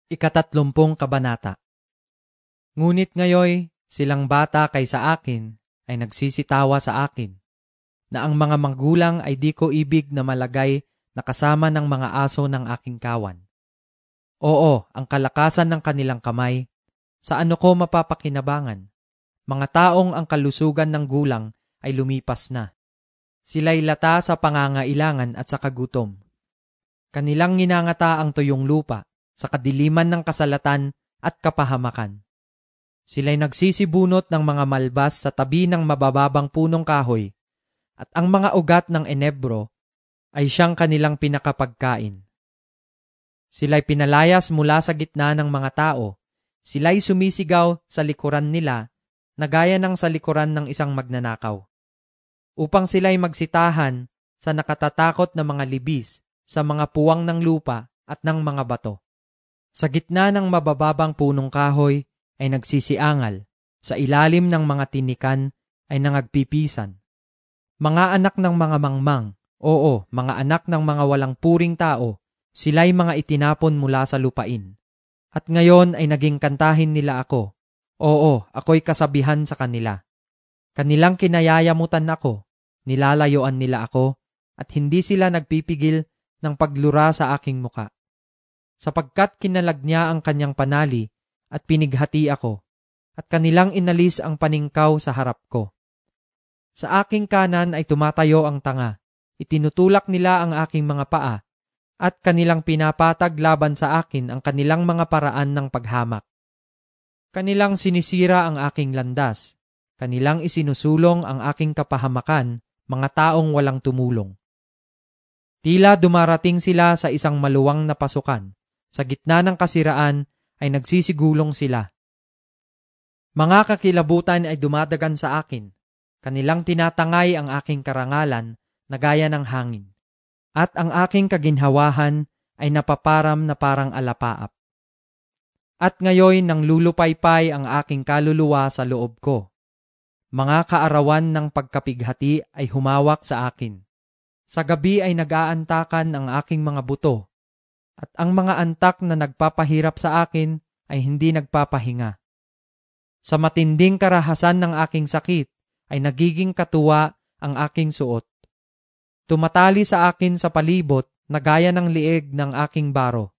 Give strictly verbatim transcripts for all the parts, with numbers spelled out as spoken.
Ikatatlumpung kabanata. Ngunit ngayoy, silang bata kaysa akin ay nagsisitawa sa akin, na ang mga magulang ay di ko ibig na malagay na kasama ng mga aso ng aking kawan. Oo, ang kalakasan ng kanilang kamay, sa ano ko mapapakinabangan? Mga taong ang kalusugan ng gulang ay lumipas na. Sila'y lata sa pangangailangan at sa kagutom. Kanilang nginangata ang tuyong lupa, sa kadiliman ng kasalatan at kapahamakan. Sila'y nagsisibunot ng mga malbas sa tabi ng mabababang punong kahoy, at ang mga ugat ng enebro ay siyang kanilang pinakapagkain. Sila'y pinalayas mula sa gitna ng mga tao, sila'y sumisigaw sa likuran nila na gaya ng sa likuran ng isang magnanakaw, upang sila'y magsitahan sa nakatatakot na mga libis sa mga puwang ng lupa at ng mga bato. Sa gitna ng mabababang punong kahoy ay nagsisiangal, sa ilalim ng mga tinikan ay nangagpipisan. Mga anak ng mga mangmang, oo, mga anak ng mga walang puring tao, sila'y mga itinapon mula sa lupain. At ngayon ay naging kantahin nila ako, oo, ako'y kasabihan sa kanila. Kanilang kinayayamutan ako, nilalayuan nila ako, at hindi sila nagpipigil ng paglura sa aking muka. Sapagkat kinalag niya ang kanyang panali at pinighati ako, at kanilang inalis ang paningkaw sa harap ko. Sa aking kanan ay tumatayo ang tanga, itinutulak nila ang aking mga paa, at kanilang pinapatag laban sa akin ang kanilang mga paraan ng paghamak. Kanilang sinisira ang aking landas, kanilang isinusulong ang aking kapahamakan, mga taong walang tumulong. Tila dumarating sila sa isang maluwang na pasukan, sa gitna ng kasiraan ay nagsisigulong sila. Mga kakilabutan ay dumadagan sa akin, kanilang tinatangay ang aking karangalan na gaya ng hangin, at ang aking kaginhawahan ay napaparam na parang alapaap. At ngayon nang lulupaypay ang aking kaluluwa sa loob ko. Mga kaarawan ng pagkapighati ay humawak sa akin. Sa gabi ay nag-aantakan ang aking mga buto, at ang mga antak na nagpapahirap sa akin ay hindi nagpapahinga. Sa matinding karahasan ng aking sakit ay nagiging katuwa ang aking suot. Tumatali sa akin sa palibot na gaya ng lieg ng aking baro.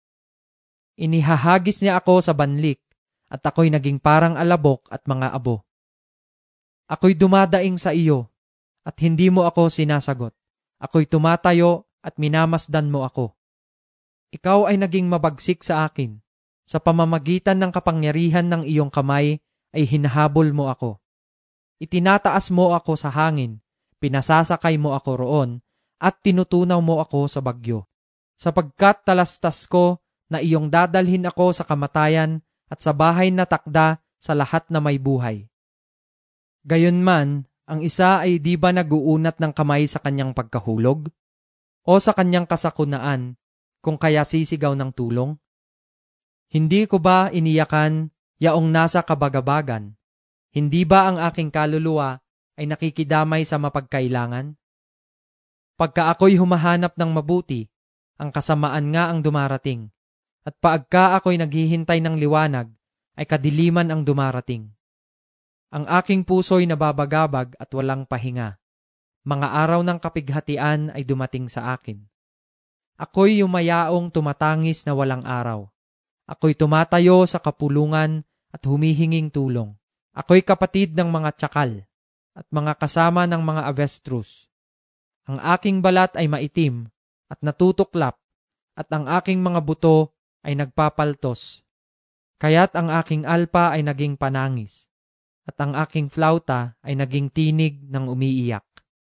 Inihahagis niya ako sa banlik, at ako'y naging parang alabok at mga abo. Ako'y dumadaing sa iyo, at hindi mo ako sinasagot. Ako'y tumatayo at minamasdan mo ako. Ikaw ay naging mabagsik sa akin. Sa pamamagitan ng kapangyarihan ng iyong kamay ay hinahabol mo ako. Itinataas mo ako sa hangin, pinasasakay mo ako roon, at tinutunaw mo ako sa bagyo. Sapagkat talastas ko na iyong dadalhin ako sa kamatayan at sa bahay na takda sa lahat na may buhay. Gayunman, ang isa ay di ba naguunat ng kamay sa kanyang pagkahulog? O sa kanyang kasakunaan, kung kaya sisigaw ng tulong? Hindi ko ba iniyakan yaong nasa kabagabagan? Hindi ba ang aking kaluluwa ay nakikidamay sa mapagkailangan? Pagka ako'y humahanap ng mabuti, ang kasamaan nga ang dumarating, at paagka ako'y naghihintay ng liwanag, ay kadiliman ang dumarating. Ang aking puso'y nababagabag at walang pahinga. Mga araw ng kapighatian ay dumating sa akin. Ako'y yumayaong tumatangis na walang araw. Ako'y tumatayo sa kapulungan at humihinging tulong. Ako'y kapatid ng mga tsakal at mga kasama ng mga avestrus. Ang aking balat ay maitim at natutuklap, at ang aking mga buto ay nagpapaltos. Kaya't ang aking alpa ay naging panangis, at ang aking flauta ay naging tinig ng umiiyak.